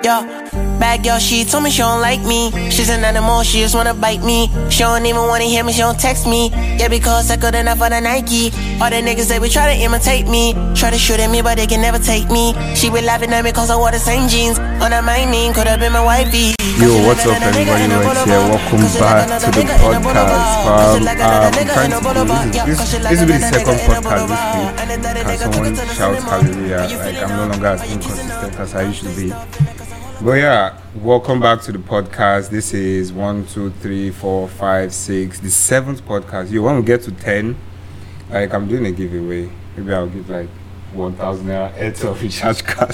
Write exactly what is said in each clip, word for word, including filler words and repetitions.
Yo, bad girl, she told me she don't like me. She's an animal, she just wanna bite me. She don't even wanna hear me, she don't text me. Yeah, because I good enough for the Nike. All the niggas, they would try to imitate me. Try to shoot at me, but they can never take me. She be laughing at me cause I wore the same jeans. On her mind mean, could've been my wifey. Yo, what's up everybody, right here? Welcome back to the podcast. Um, um, I'm trying to do this. This, this will be the second podcast this week. Can someone shout hallelujah? Like, I'm no longer as inconsistent as I used to be. But yeah, welcome back to the podcast. This is one, two, three, four, five, six, the seventh podcast. You want to get to ten? Like, I'm doing a giveaway. Maybe I'll give like one thousand naira Airtel recharge card.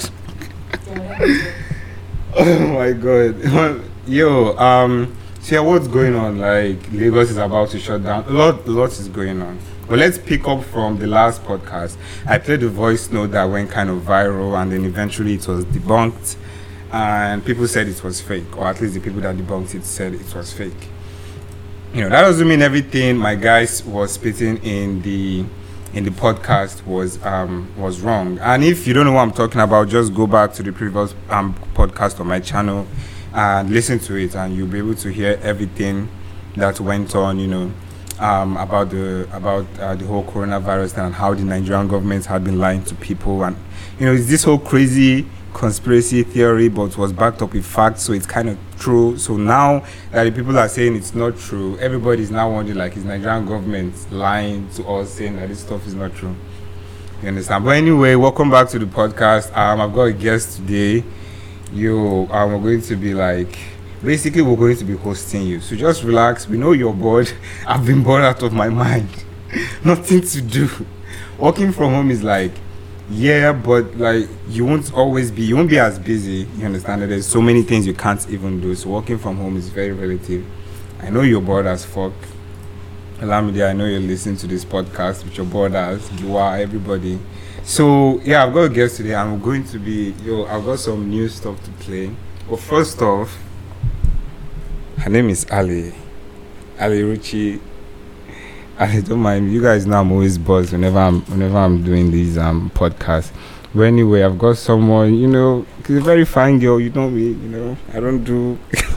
Oh my god. Yo, um, so yeah, what's going on? Like, Lagos is about to shut down. A lot, a lot is going on. But let's pick up from the last podcast. I played a voice note that went kind of viral, and then eventually it was debunked. And people said it was fake, or at least the people that debunked it said it was fake. You know, that doesn't mean everything my guys was spitting in the in the podcast was um was wrong. And if you don't know what I'm talking about, just go back to the previous um podcast on my channel and listen to it, and you'll be able to hear everything that went on. You know, um about the about uh, the whole coronavirus and how the Nigerian government had been lying to people, and you know, it's this whole crazy conspiracy theory, but was backed up with facts, so it's kind of true. So now that the people are saying it's not true, everybody's now wondering, like, is Nigerian government lying to us, saying that this stuff is not true? You understand? But anyway, welcome back to the podcast. Um, I've got a guest today. You, um, we're going to be like, basically, we're going to be hosting you. So just relax. We know you're bored. I've been bored out of my mind. Nothing to do. Working from home is like, yeah, but like, you won't always be, you won't be as busy. You understand that there's so many things you can't even do. So working from home is very relative. I know you're bored as fuck. Olamide, I know you're listening to this podcast with your bored as you are, everybody. So yeah, I've got a guest today. I'm going to be, yo, I've got some new stuff to play. But first off, her name is Ali. Ali Ruchi. I don't mind. You guys know I'm always buzzed whenever I'm whenever I'm doing these um podcasts. But anyway, I've got someone, you know, she's a very fine girl. You know me, you know. I don't do.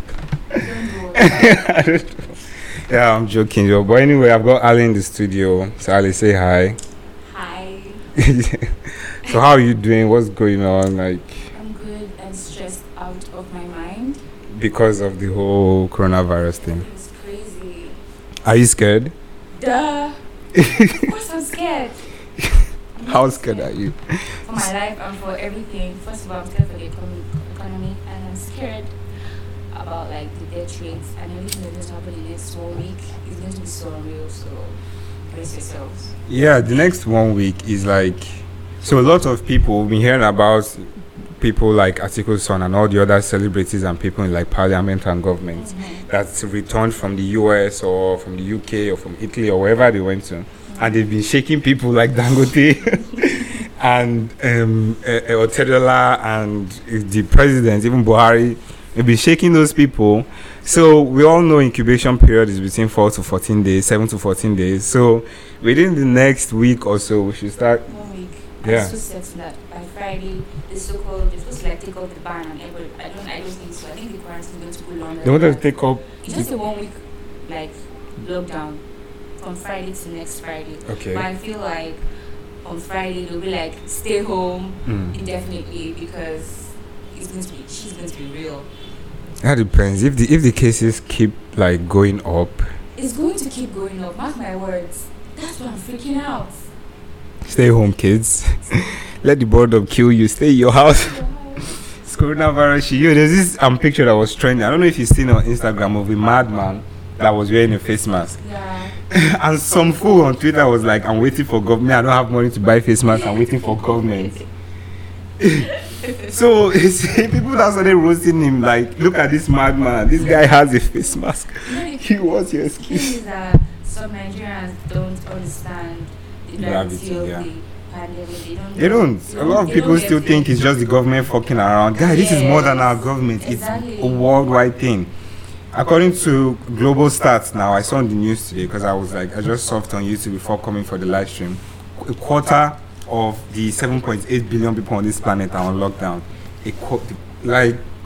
I don't do. Yeah, I'm joking, yo. But anyway, I've got Ali in the studio. So Ali, say hi. Hi. So how are you doing? What's going on? Like, I'm good and stressed out of my mind because of the whole coronavirus thing. It's crazy. Are you scared? Duh. Of course I'm scared. I'm How really scared are you? For my life and for everything. First of all, I'm scared for the economy, economy and I'm scared about like the death rates and everything that's going to happen in the next one week. It's going to be so unreal, so brace yourselves. Yeah, the next one week is like, so a lot of people, we've been hearing about people like Atiku Son and all the other celebrities and people in like parliament and government mm-hmm. that's returned from the U S or from the U K or from Italy or wherever they went to, mm-hmm. and they've been shaking people like Dangote and um, uh, Otedola and the president, even Buhari. They've been shaking those people. So we all know incubation period is between four to fourteen days, seven to fourteen days. So within the next week or so, we should start. One week. Yeah. I'm so certain that by Friday, the so-called, they're supposed to like take up the ban on everybody. I don't, I don't think so. I think the quarantine is going to go longer. They wanted to take up. It's just a one week, like, lockdown from Friday to next Friday. Okay. But I feel like on Friday they'll be like, stay home Mm. indefinitely because it's going to be, she's going to be real. That depends. If the if the cases keep like going up, It's going to keep going up. Mark my words. That's why I'm freaking out. stay home, kids. Let the boredom kill you. Stay in your house. It's coronavirus. You, there's this um picture that was trending. I don't know if you've seen on Instagram of a madman that was wearing a face mask. Yeah. And some fool on Twitter was like, "I'm waiting for government. I don't have money to buy face masks. I'm waiting for government." So it's, people that started roasting him like, "Look at this madman. This guy has a face mask." He was your The excuse. thing is that some Nigerians don't understand the Gravity, gravity of yeah. the pandemic. They don't. They don't. A lot of they people don't still get think it. it's just the government fucking around. Guy, this is more than our Yes, government. exactly. It's a worldwide thing. According to global stats now, I saw on the news today because I was like, I just surfed on YouTube before coming for the live stream. A quarter of the seven point eight billion people on this planet are on lockdown. A qu- like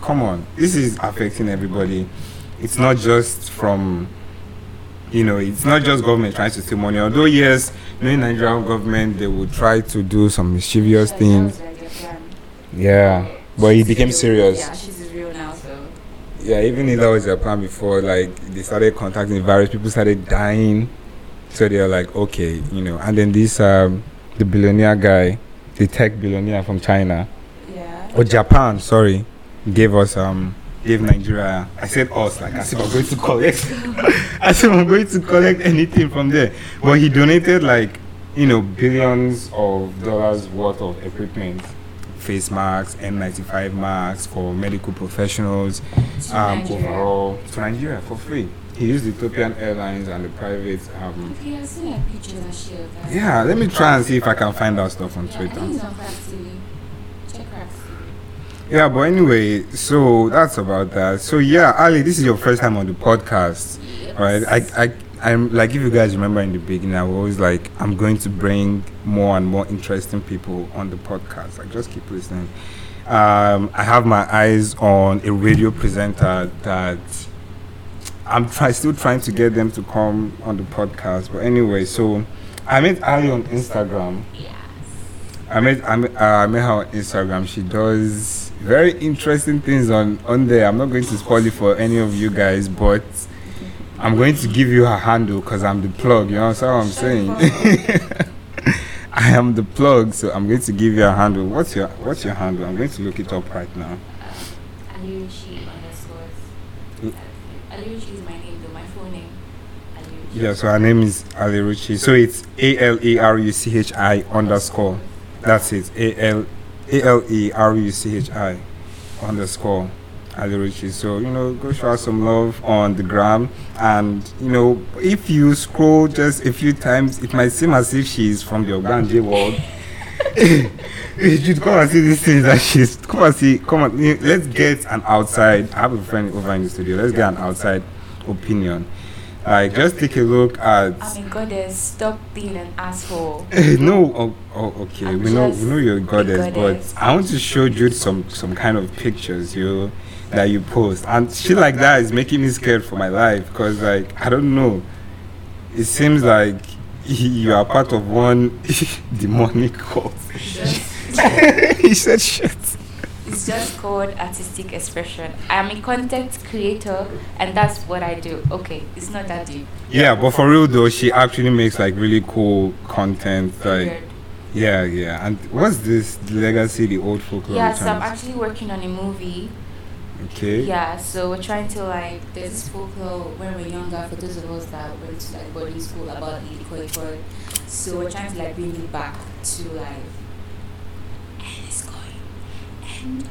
come on, this is affecting everybody. It's not just from, you know, it's not just government trying to steal money. Although yes, knowing Nigerian government, they would try to do some mischievous So things. that was like their plan. Yeah, but it became She's serious. Yeah, she's real now, so. Yeah, even if that was their plan before, like they started contacting the virus, people started dying. So they're like, okay, you know. And then this, um, the billionaire guy, the tech billionaire from China Yeah. or Japan, sorry, gave us um, gave Nigeria. I said us, like as if I'm going to collect. as if I'm going to collect anything from there. But he donated like, you know, billions of dollars worth of equipment. Face masks, N ninety-five masks for medical professionals, To um, Nigeria. overall to Nigeria for free. He used Ethiopian Airlines and the private. Um, Okay, I've seen like pictures and shit of that. yeah, let me try and see if I can find that stuff on Yeah, I Twitter. think it's on Cracks T V. Check Cracks T V. Yeah, but anyway, so that's about that. So yeah, Ali, this is your first time on the podcast, Yes. right? I, I, I'm like, if you guys remember in the beginning, I was always like, I'm going to bring more and more interesting people on the podcast. Like, just keep listening. Um, I have my eyes on a radio presenter that I'm try, still trying to get them to come on the podcast. But anyway, so I met Ali on Instagram. Yes. I met I met, uh, I met her on Instagram. She does very interesting things on, on there. I'm not going to spoil it for any of you guys, but I'm going to give you her handle because I'm the plug. You know what I'm saying? I am the plug, so I'm going to give you a handle. What's your What's your handle? I'm going to look it up right now. Um, Aliruchi underscore. Aliruchi is my name though, my full name. Aliruchi. Yeah, so her name is Aliruchi. So it's A L A R U C H I underscore. That's it. A L A L E R U C H I underscore Aliruchi. So, you know, go show her some love on the gram. And, you know, if you scroll just a few times, it might seem as if she's from the Oganje world. You should come and see these things that she's. Come and see. Come on. Let's get an outside. I have a friend over in the studio. Let's get an outside opinion. Like, just take a look at. I mean, goddess, stop being an asshole. no, oh, oh okay. I'm we know, just we know you're a goddess, a goddess. but I want to show Jude some, some kind of pictures you that you post, and shit like that is making me scared for my life because, like, I don't know. It seems like you are part of one demonic cult. He said shit. It's just called artistic expression. I'm a content creator, and that's what I do. Okay, it's not that deep. Yeah, but for real though, she actually makes like really cool content. Like, Weird. yeah, yeah. And what's this? The legacy, the old folklore. Yeah, so I'm returns. actually working on a movie. Okay. Yeah, so we're trying to like, there's this folklore when we're younger, for those of us that went to like boarding school about the Koikoi. So we're trying to like bring it back to like, and it's going, and,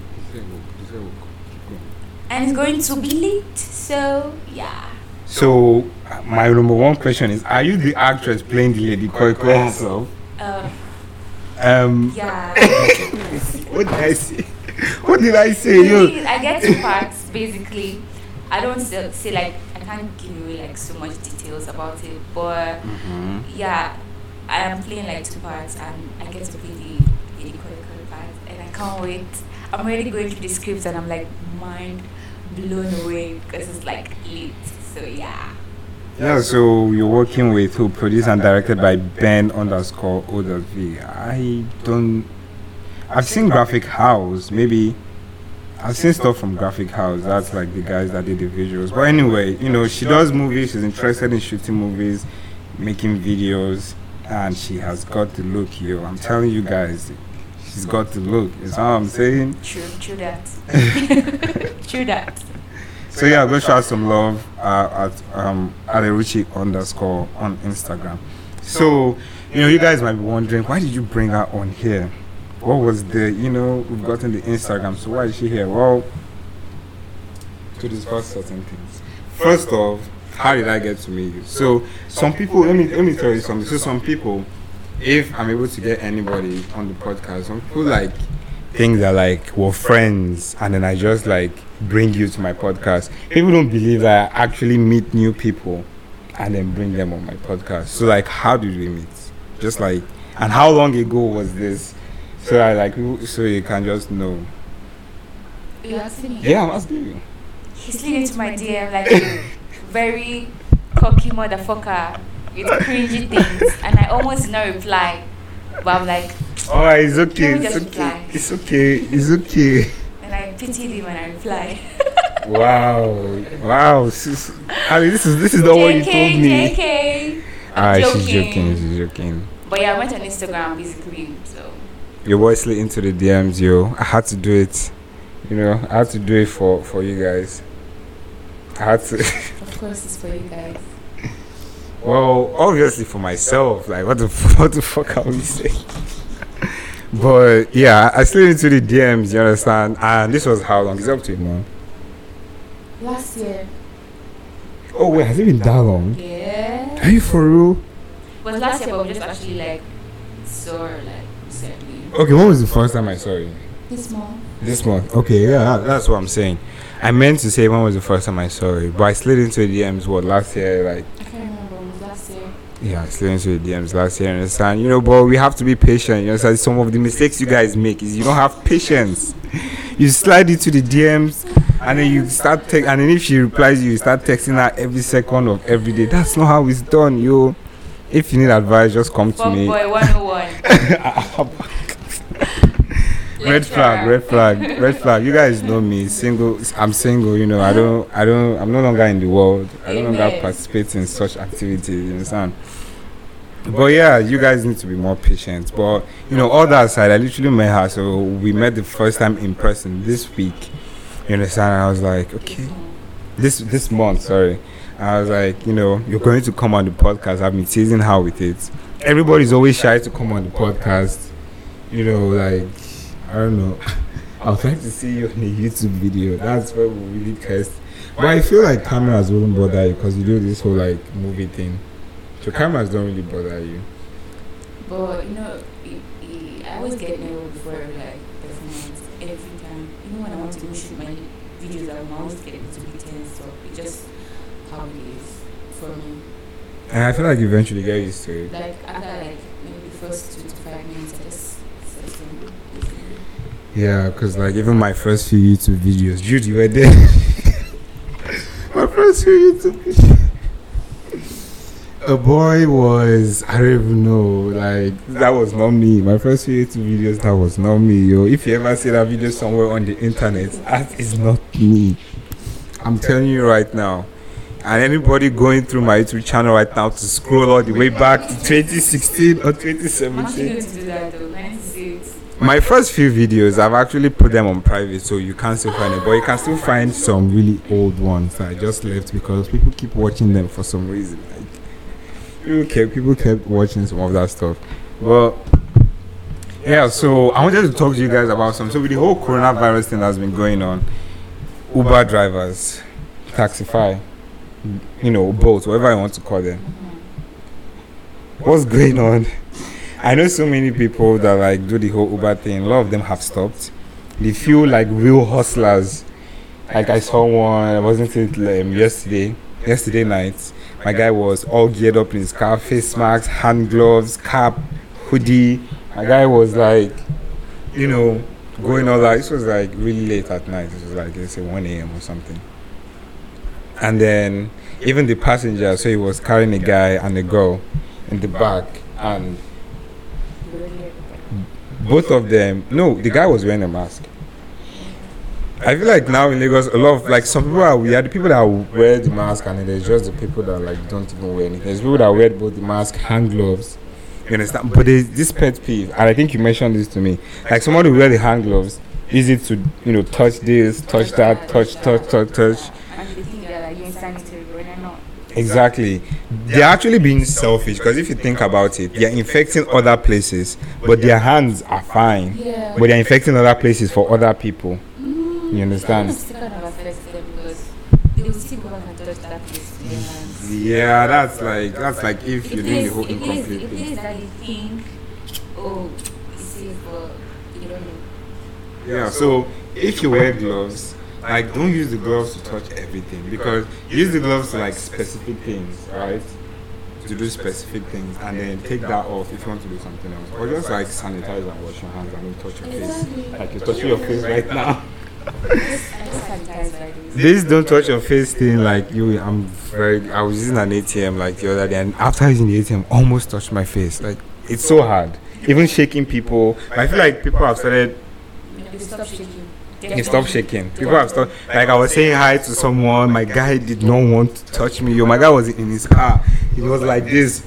and it's going to be lit. So yeah. So uh, my number one question is: are you the actress playing the Lady Koi Koi herself? Um, Um. yeah. What did I say? What did I say? You. Please, I get two parts basically. I don't say, say like I can't give you like so much details about it, but Mhm. yeah, I am playing like two parts and I get to play the the Koi part and I can't wait. I'm already going through the script and I'm like mind blown away because it's like lit. So yeah. Yeah. So you're working with who? Produced and directed by Ben underscore O V. I don't. I've seen Graphic House. Maybe I've seen stuff from Graphic House. That's like the guys that did the visuals. But anyway, you know, she does movies. She's interested in shooting movies, making videos, and she has got the look, yo. I'm telling you guys, she's got the look. Is what I'm saying. True, true that. True that. So yeah, go show her some love uh, at um Aliruchi underscore on Instagram. So, you know, you guys might be wondering, why did you bring her on here? What was the, you know, we've gotten the Instagram, so why is she here? Well, to discuss certain things. First off, how did I get to meet you? So, some people, let me let me tell you something. So, some people, if I'm able to get anybody on the podcast, some people like think that like we're friends, and then I just like bring you to my podcast. People don't believe that I actually meet new people and then bring them on my podcast. So, like, how did we meet? Just like, and how long ago was this? So I like, so you can just know. You asking me? Yeah, I'm asking you. He slid into my D M like a very cocky motherfucker with cringy things, and I almost did not reply. But I'm like, Oh, it's okay. Let me It's just okay. reply. It's okay. It's okay. and I pitied him and I replied. Wow. Wow. Sis- I mean, this is this is not what you J K, told me. J K. Ah, I'm she's joking. She's joking. But yeah, I went on Instagram basically, so. Your boy slid into the D Ms, yo. I had to do it. You know, I had to do it for for you guys. I had to. Of course, it's for you guys. Well, obviously for myself. Like, what the f- what the fuck are we saying? But yeah, I slid into the D Ms. You understand? And this was how long? It's up to a month. Last year. Oh wait, has it been that long? Yeah. Are you for real? It was last year, but we just actually like saw her like recently. Okay, when was the first time I saw you? This month. This month. Okay, yeah, that- that's what I'm saying. I meant to say when was the first time I saw you, but I slid into the D Ms. What, last year? Like, I can't remember. It was last year. yeah, I slid into the D Ms last year. You understand? You know, but we have to be patient. You understand? Some of the mistakes you guys make is you don't have patience. You slide into the D Ms, and then you start text, and then if she replies you, you start texting her every second of every day. That's not how it's done, yo. If you need advice, just come to Fuck me. boy one oh one. Red flag, red flag, red flag. You guys know me. Single. I'm single. You know. I don't. I don't. I'm no longer in the world. I don't longer Amen. participate in such activities. You understand? But yeah, you guys need to be more patient. But you know, all that aside, I literally met her. So we met the first time in person this week. You understand? I was like, okay, this this month. Sorry. I was like, you know, you're going to come on the podcast. I've been teasing her with it. Everybody's always shy to come on the podcast. You know, like, I don't know. I was trying to see you on a YouTube video. That's where we really test. But I feel like cameras wouldn't bother you because you do this whole like movie thing. So cameras don't really bother you. But you know, it, it, I always get nervous before like performance every time. Even when I want to go shoot my videos, I always get a little bit tense. So it just how it is for me. And I feel like you eventually get used to it. Like after like maybe the first two to five minutes, I just settle. Yeah, because like even my first few YouTube videos, Jude, you were there. My first few YouTube videos. A boy was, I don't even know, like, that was not me. My first few YouTube videos, that was not me, yo. If you ever see that video somewhere on the internet, that is not me. I'm telling you right now. And anybody going through my YouTube channel right now to scroll all the way back to twenty sixteen or twenty I'm actually seventeen. going to do that though. Nice to see it. My first few videos, I've actually put them on private, so you can't still find it. But you can still find some really old ones that I just left because people keep watching them for some reason. Like, people kept, people kept watching some of that stuff. Well, yeah, so I wanted to talk to you guys about some. So with the whole coronavirus thing that's been going on, Uber drivers, Taxify, you know, Bolt, whatever I want to call them. What's going on? I know so many people that like do the whole Uber thing. A lot of them have stopped. They feel like real hustlers. Like I saw one, wasn't it um, yesterday? Yesterday night, my guy was all geared up in his car, face masks, hand gloves, cap, hoodie. My guy was like, you know, going all that. This was like really late at night. It was like let's say one a.m. or something. And then even the passenger, so he was carrying a guy and a girl in the back, and both of them, no, the guy was wearing a mask. I feel like now in Lagos, a lot of, like, some people are weird. The people that wear the mask, and then there's just the people that, like, don't even wear anything. There's people that wear both the mask, hand gloves, you understand? But there's this pet peeve, and I think you mentioned this to me. Like, someone who wear the hand gloves, easy to, you know, touch this, touch that, touch, touch, touch, touch. And they think that like, you're sanitary, but they're not. Exactly. They're actually being selfish because if you think about it, they're infecting other places, but their hands are fine. Yeah. But they're infecting other places for other people. You understand? It still kind of affects them because they will still go back and touch that place with their hands. Yeah, that's like that's like if you're If doing the there's, whole if there's, incomplete if thing. there's that you think, oh, it's safe, but you don't know. Yeah, so if you wear gloves, like don't use the gloves to touch everything because use the gloves to like specific things, right? To do specific things and then take that off if you want to do something else. Or just like sanitize and wash your hands and don't touch your face. Exactly. Like you're touching your face right now. This don't touch your face thing, like you. I'm very. I was using an A T M like the other day, and after using the A T M, almost touched my face. Like it's so hard. Even shaking people. I feel like people have started. Stop shaking. It stopped shaking. People have stopped. Like I was saying hi to someone. My guy did not want to touch me. Yo, my guy was in his car. He was like this,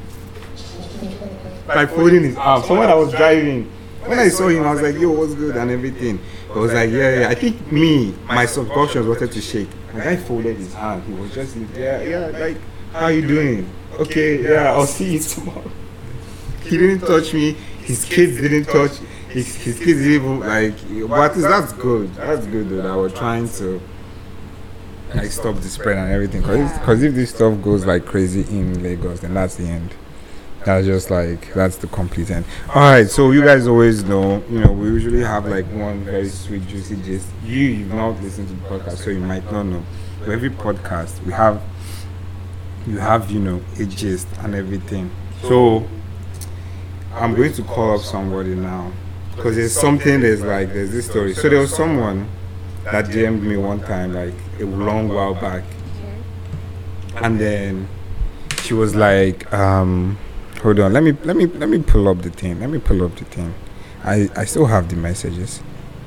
like folding his arm. Someone that was driving. When I saw him, I was like, "Yo, what's good?" and everything. I was like, "Yeah, yeah." I think me, my subconscious wanted to shake. My guy folded his hand. He was just, yeah, yeah. Like, how you doing? Okay, yeah. I'll see you tomorrow. He didn't touch me. His kids didn't touch. His, his kids didn't even like. But that's good. That's good though. That we're trying to like stop the spread and everything. Because if this stuff goes like crazy in Lagos, then that's the end. That's just like that's the complete end. All right. So you guys always know, you know, we usually have like one very sweet, juicy gist. You you've not listened to the podcast, so you might not know. But every podcast we have, you have you know a gist and everything. So I'm going to call up somebody now. Because there's something, there's like, there's this story. So there was someone that D M'd me one time, like a long while back. And then she was like, um, hold on, let me, let me, let me pull up the thing. Let me pull up the thing. I, I still have the messages.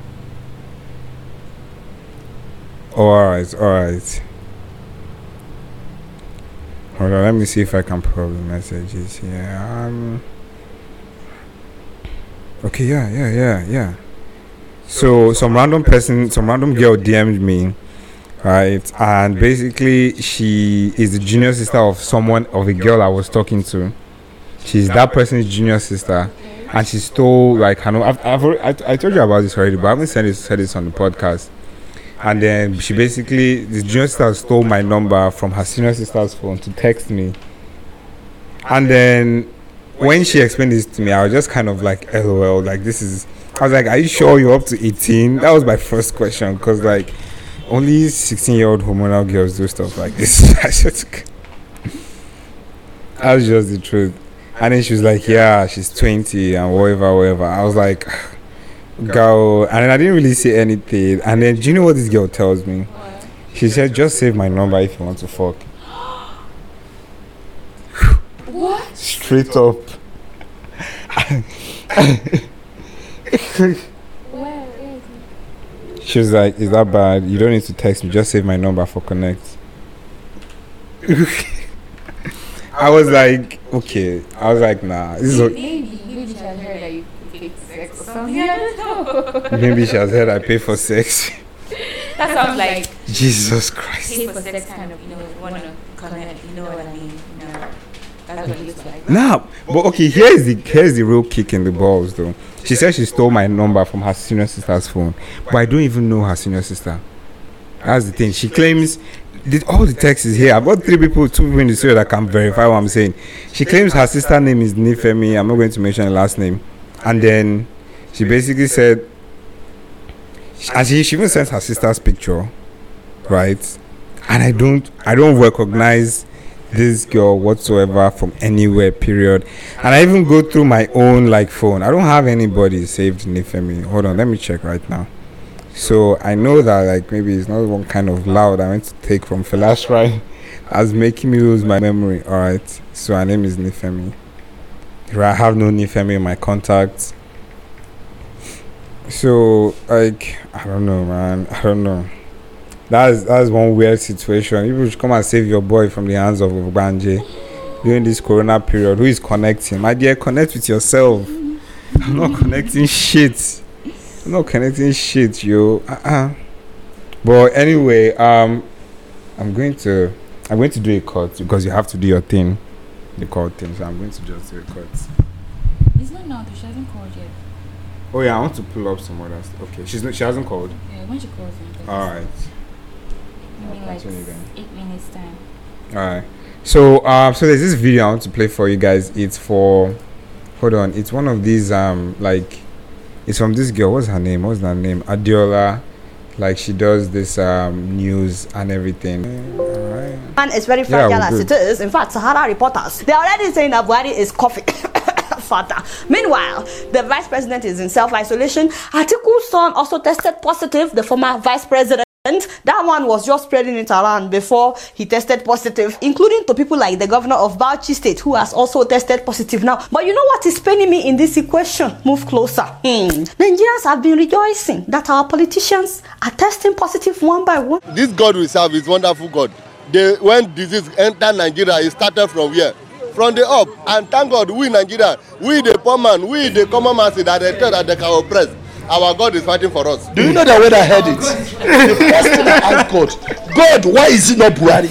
Oh, alright, alright. Hold on, let me see if I can pull up the messages here. Um... Okay, yeah, yeah, yeah, yeah. So some random person, some random girl D M'd me, right? And basically, she is the junior sister of someone, of a girl I was talking to. She's that person's junior sister, and she stole like I know I've, I've already, I, I told you about this already, but I haven't said this said this on the podcast. And then she basically, the junior sister stole my number from her senior sister's phone to text me, and then. When she explained this to me, I was just kind of like, LOL, like this is, I was like, are you sure you're up to eighteen? That was my first question, because like, only sixteen-year-old hormonal girls do stuff like this. I just, that was just the truth. And then she was like, yeah, she's twenty and whatever, whatever. I was like, girl, and then I didn't really say anything. And then, do you know what this girl tells me? She said, just save my number if you want to fuck. What? Straight up. Where? She was like, is that bad? You don't need to text me, just save my number for Connect. I was like, okay. I was like, nah. This is maybe, maybe she has heard that you pay for sex or something. I don't know. Maybe she has heard I pay for sex. That sounds like Jesus Christ. pay for sex kind of, you know, want to connect, you know what I mean? No. That's what it looks like. Nah, but okay, here's the here's the real kick in the balls though. She said she stole my number from her senior sister's phone, but I don't even know her senior sister. That's the thing. She claims the, all the text is here. I've got three people, two people in the studio that can verify what I'm saying. She claims her sister name is Nifemi. I'm not going to mention her last name. And then she basically said, and she, she even sent her sister's picture, right? And I don't I don't recognize this girl whatsoever from anywhere, period. And I even go through my own like phone. I don't have anybody saved Nifemi. Hold on, let me check right now. So I know that like maybe it's not one kind of loud I went to take from Flash right as making me lose my memory. Alright, so her name is Nifemi. I have no Nifemi in my contacts. So like I don't know, man. I don't know. That's that's one weird situation. You should come and save your boy from the hands of Ogbanje during this corona period. Who is connecting? My dear, connect with yourself. I'm not connecting shit. I'm not connecting shit, yo. Uh-uh. But anyway, um, I'm going to I'm going to do a cut because you have to do your thing, the call thing. So I'm going to just do a cut. It's not now. She hasn't called yet. Oh yeah, I want to pull up some others. Okay, she's not. She hasn't called. Yeah, when she calls, then. All right. Maybe like eight minutes time. Alright. So um so there's this video I want to play for you guys. It's for hold on, it's one of these um like it's from this girl. What's her name? What's her name? Adiola. Like she does this um news and everything. Alright. And it's very fragile Yeah, as it is. In fact, Sahara reporters, they're already saying that Buhari is coughing. father. Meanwhile, the vice president is in self-isolation. Atiku's son also tested positive, the former vice president. That one was just spreading it around before he tested positive, including to people like the governor of Bauchi State, who has also tested positive now. But you know what is paining me in this equation? Move closer. Hmm. Nigerians have been rejoicing that our politicians are testing positive one by one. This God we serve is wonderful God. They, when disease entered Nigeria, it started from here, from the up. And thank God, we Nigeria, we the poor man, we the common masses that they tell that they can oppress. Our God is fighting for us. Do you know that when I heard it? The first thing I asked God, God, why is it not Buhari?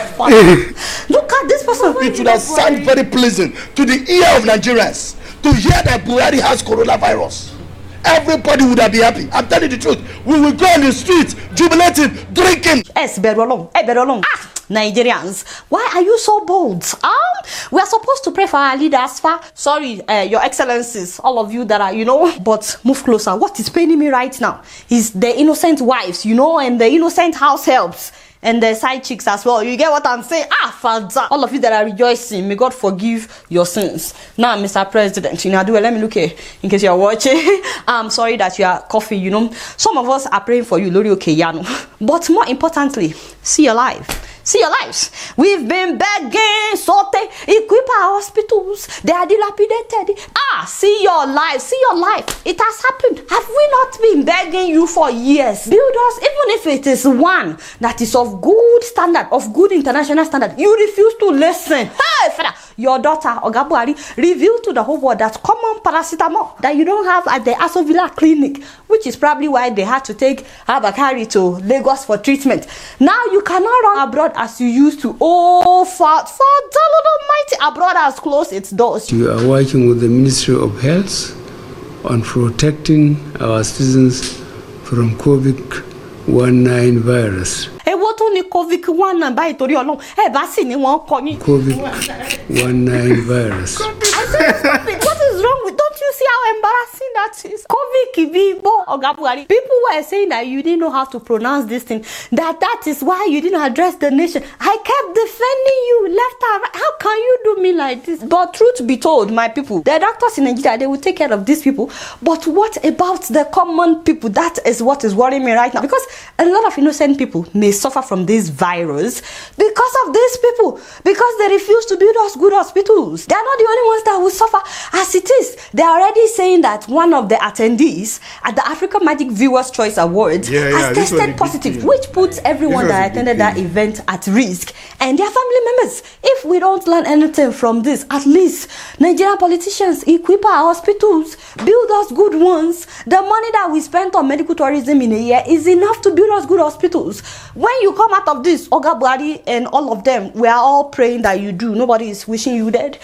Look at this person. It would have sounded very pleasant to the ear of Nigerians to hear that Buhari has coronavirus. Everybody would have been happy. I'm telling you the truth. We will go on the streets, jubilating, drinking. Yes, Berolong. Hey, Berolong. Ah, Nigerians, why are you so bold? Um, we are supposed to pray for our leaders. For sorry, uh, your excellencies, all of you that are, you know, but move closer. What is paining me right now is the innocent wives, you know, and the innocent house helps. And the side chicks as well. You get what I'm saying? Ah, Father. All of you that are rejoicing, may God forgive your sins. Now, Mister President, you know, do let me look here in case you're watching. I'm sorry that you are coughing, you know. Some of us are praying for you, Lori Okeyano. But more importantly, see your life. See your lives. We've been begging, sote, equip our hospitals. They are dilapidated. Ah, see your life. See your life. It has happened. Have we not been begging you for years? Build us, even if it is one that is of good standard, of good international standard. You refuse to listen. Hey, Father, your daughter, Oga Buhari, revealed to the whole world that common paracetamol that you don't have at the Aso Villa clinic, which is probably why they had to take Abakari to Lagos for treatment. Now you cannot run abroad as you used to. Oh, Father, Father, Lord Almighty, abroad has closed its doors. We are working with the Ministry of Health on protecting our citizens from COVID nineteen virus. Hey, what only COVID nineteen by Tori Olong? Hey, Basi ni won ko ni. COVID nineteen virus. I said, stop it. What is wrong with? Don't you see how embarrassing that is? COVID kibibo Oga Buhari. People were saying that you didn't know how to pronounce this thing. That that is why you didn't address the nation. I kept defending you left and right. How can you do me like this? But truth be told, my people, the doctors in Nigeria, they will take care of these people. But what about the common people? That is what is worrying me right now. Because a lot of innocent people may suffer from this virus because of these people. Because they refuse to build us good hospitals. They are not the only ones that will suffer. As it is, they are already saying that one of the attendees at the Africa Magic Viewers Choice Awards yeah, yeah, has tested positive, thing. which puts everyone that attended that event at risk and their family members. If we don't learn anything from this, at least Nigerian politicians equip our hospitals, build us good ones. The money that we spent on medical tourism in a year is enough to build us good hospitals. When you come out of this, Oga Buhari and all of them, we are all praying that you do. Nobody is wishing you dead.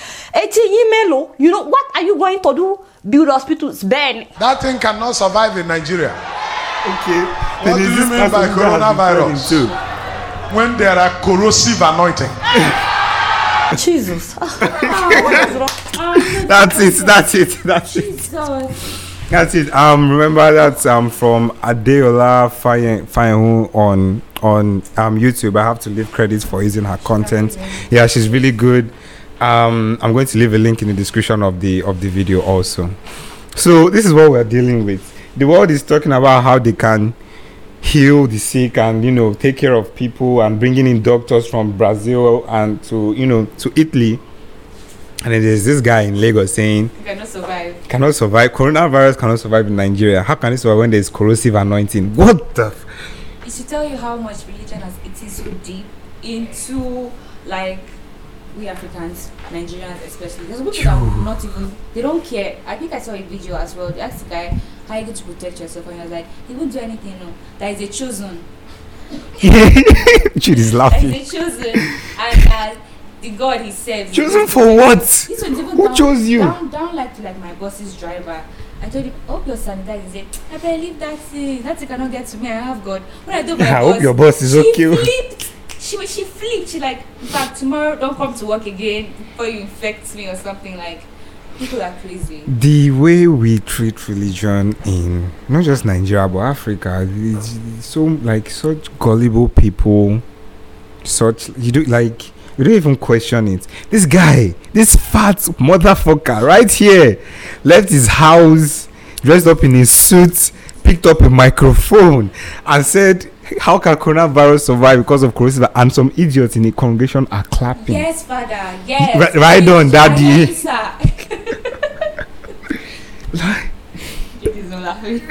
Melo, you know, what are you going to do? Build hospitals, Ben. That thing cannot survive in Nigeria. Okay. What do you mean by coronavirus? When there are corrosive anointing. Jesus. That's it. That's it. That's it. That's it. Um, remember that um from Adeola Fayehu on on um YouTube. I have to leave credit for using her content. Yeah, she's really good. Um, I'm going to leave a link in the description of the of the video also. So this is what we're dealing with. The world is talking about how they can heal the sick and, you know, take care of people, and bringing in doctors from Brazil and to, you know, to Italy. And then there's this guy in Lagos saying You cannot survive. Cannot survive. Coronavirus cannot survive in Nigeria. How can it survive when there's corrosive anointing? What the? F- It should tell you how much religion has eaten so deep into, like, we Africans, Nigerians especially. There's people that not even, they don't care. I think I saw a video as well. They asked the guy, how are you going to protect yourself? And he was like, he won't do anything, no. That is a chosen. Jude is laughing. That is a chosen. And uh, the God he serves. Chosen for what? This one's even Who down, chose you? Down, down like to like my boss's driver. I told him, I hope your sanitizer. He said, I believe that thing. That thing cannot get to me. I have God. When I do my I boss, hope your boss is she okay. Flipped. She she flipped. She like, in fact, tomorrow don't come to work again before you infect me or something. Like, people are crazy. The way we treat religion in not just Nigeria but Africa, it's so like such gullible people. Such you do like We don't even question it. This guy, this fat motherfucker right here, left his house, dressed up in his suit, picked up a microphone, and said, how can coronavirus survive because of coronavirus? And some idiots in the congregation are clapping. Yes, Father. Yes. Right, right on, Daddy. It is not laughing.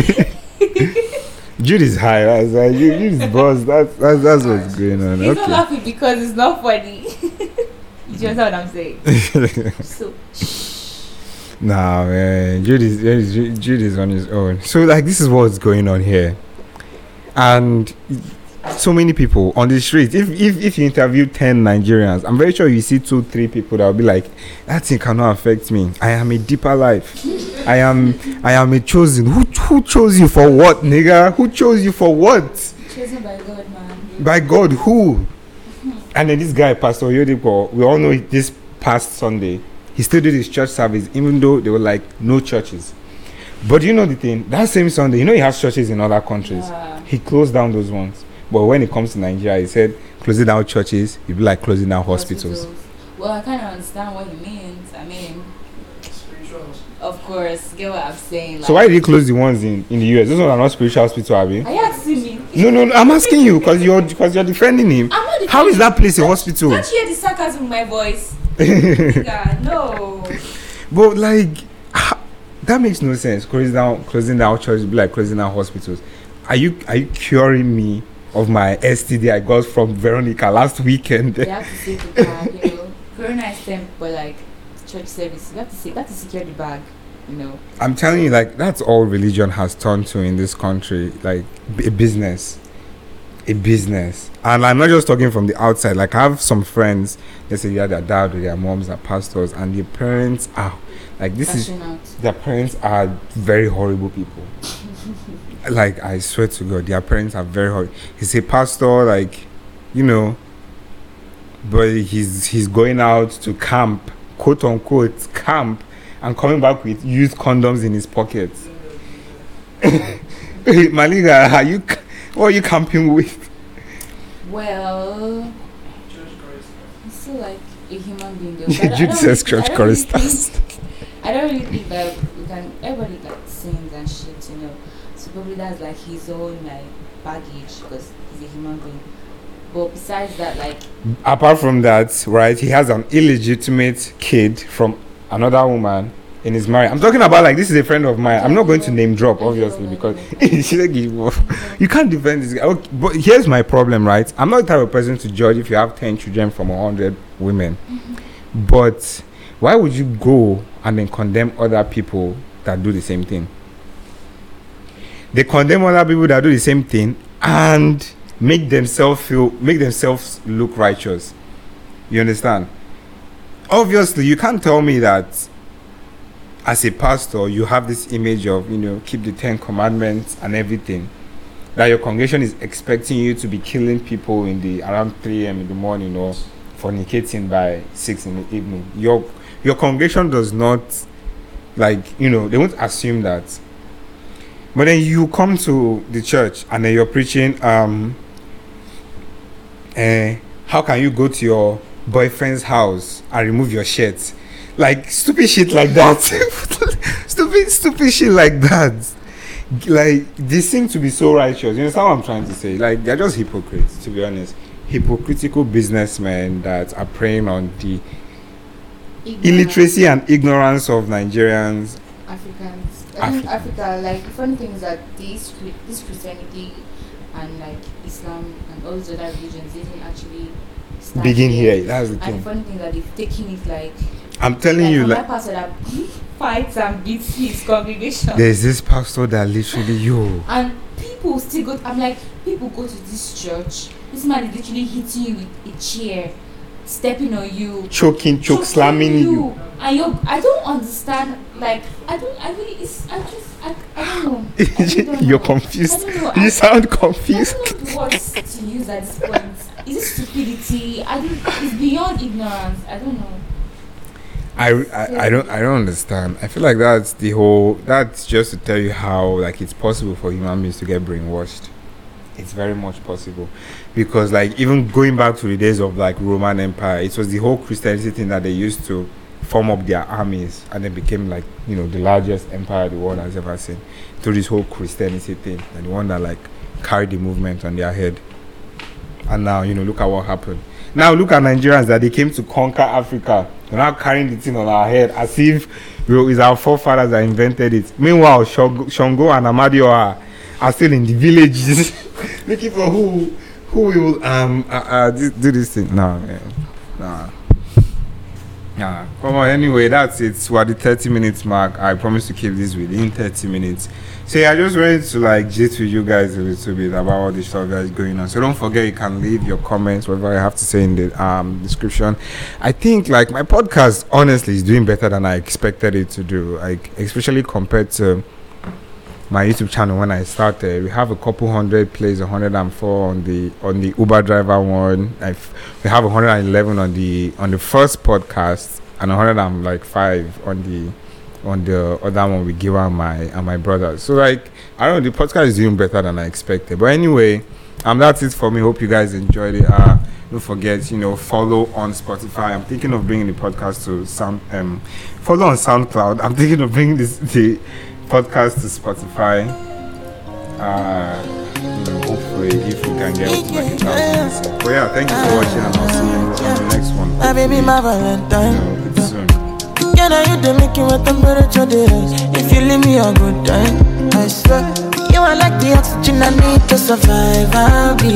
Jude is high. That's like, Jude is boss. That's that's that's what's going on. He's Okay. not laughing because it's not funny. You just know what I'm saying. So, Nah, man. Jude is Jude Jude is on his own. So like, this is what's going on here, and so many people on the street. If if if you interview ten Nigerians, I'm very sure you see two, three people that will be like, that thing cannot affect me. I am a deeper life. I am I am a chosen. Who who chose you for what, nigga? Who chose you for what? chosen by God, man. By God, who? And then this guy, Pastor Oyedepo, we all know this past Sunday, he still did his church service, even though there were like no churches. But you know the thing, that same Sunday, you know he has churches in other countries. Yeah. He closed down those ones. But when it comes to Nigeria, he said closing down churches, it'd be like closing down hospitals. Well, I kind of understand what he means. I mean, of course, get what I'm saying. Like, So why did he close the ones in, in the U S? Those ones are not spiritual hospital, are we? Are you asking me? No, no, no, I'm asking you because you're because you're defending him. I'm not defending How is that place a Don't- hospital? Don't you hear the sarcasm in my voice? Yeah, no. But like, ha- that makes no sense. Closing down, closing down churches be like closing down hospitals. Are you are you curing me of my S T D I got from Veronica last weekend? You have to save the bag, you know. Corona is temp, but like church service, you have to say, you have to secure the bag, you know. I'm telling you, like, that's all religion has turned to in this country, like b- a business, a business. And I'm not just talking from the outside. Like, I have some friends. They say, yeah, their dad or their moms are pastors, and their parents are like this is. Cashing out. Their parents are very horrible people. Like, I swear to God, their parents are very horrible. He's a pastor, like, you know, but he's he's going out to camp, quote unquote camp, and coming back with used condoms in his pockets. Maliga, are you c- what are you camping with? Well, I'm still like a human being. Though, but I Jude don't says really- church I don't really choristers. think- I don't really think that we can. Everybody like sings and shit, you know. So probably that's like his own like baggage because he's a human being. But besides that, like Apart from that, right, he has an illegitimate kid from another woman in his marriage. I'm talking about like this is a friend of mine. I'm not going to name drop obviously because she like, you can't defend this guy. Okay, but here's my problem, right? I'm not the type of person to judge if you have ten children from one hundred women. But why would you go and then condemn other people that do the same thing? They condemn other people that do the same thing and make themselves feel make themselves look righteous. You understand? Obviously, you can't tell me that as a pastor you have this image of, you know, keep the Ten Commandments and everything, that your congregation is expecting you to be killing people in the around three a.m. in the morning or fornicating by six in the evening. Your your congregation does not, like, you know, they won't assume that. But then you come to the church and then you're preaching, um, uh, how can you go to your boyfriend's house and remove your shirt? Like, stupid shit like that. stupid, stupid shit like that. Like, they seem to be so righteous. You understand what I'm trying to say? Like, they're just hypocrites, to be honest. Hypocritical businessmen that are preying on the illiteracy and ignorance of Nigerians. Africans. I think African. Africa, like the funny thing is that this Chri- this Christianity and like Islam and all these other religions didn't actually start Begin here. That's the And thing. the funny thing is that they've taken it like I'm telling like you, my like, pastor that fights and beats his congregation. there's this pastor that literally, yo, And people still go. I'm like, people go to this church. This man is literally hitting you with a chair, stepping on you, choking, choke, choking slamming you. And you, I don't understand. Like, I don't. I really. It's. I just. I, I don't know. I really don't You're know. confused. I don't know. You I- sound I confused. don't know what to use at this point. Is it stupidity? I don't. It's beyond ignorance. I don't know. I, I, I don't I don't understand. I feel like that's the whole. That's just to tell you how like it's possible for human beings to get brainwashed. it's very much possible, because like even going back to the days of like Roman Empire, it was the whole Christianity thing that they used to form up their armies, and they became like, you know, the largest empire the world has ever seen through this whole Christianity thing, and the one that like carried the movement on their head. And now, you know, look at what happened. Now look at Nigerians, that they came to conquer Africa. We're now carrying the thing on our head as if, you know, it's our forefathers that invented it. Meanwhile, Shango and Amadio are, are still in the villages looking for who who will um uh, uh, do, do this thing. No, man. Nah. Nah. Come on, anyway, that's it. We're at the thirty minutes mark. I promise to keep this within thirty minutes. So yeah, I just wanted to like gist with you guys a little bit about all the stuff that is going on. So don't forget, you can leave your comments, whatever you have to say in the um description. I think like my podcast honestly is doing better than I expected it to do. Like especially compared to my YouTube channel when I started. We have a couple hundred plays, one hundred four on the on the Uber driver one. I've, we have one hundred eleven on the on the first podcast, and one hundred five on the on the other one we give out my and my brother. So like I don't know, the podcast is doing better than I expected. But anyway, um that's it for me. Hope you guys enjoyed it. Uh don't forget, you know, follow on Spotify. I'm thinking of bringing the podcast to sound um follow on SoundCloud. I'm thinking of bringing this the podcast to Spotify. Uh, you know, hopefully if we can get up to like a thousand. But yeah, thank you for watching, and I'll see you on the next one. My baby, my Valentine. You know, it's soon. Can I you the making with temperature days? If you leave me a good time, I swear. You are like the oxygen I need to survive. I'll be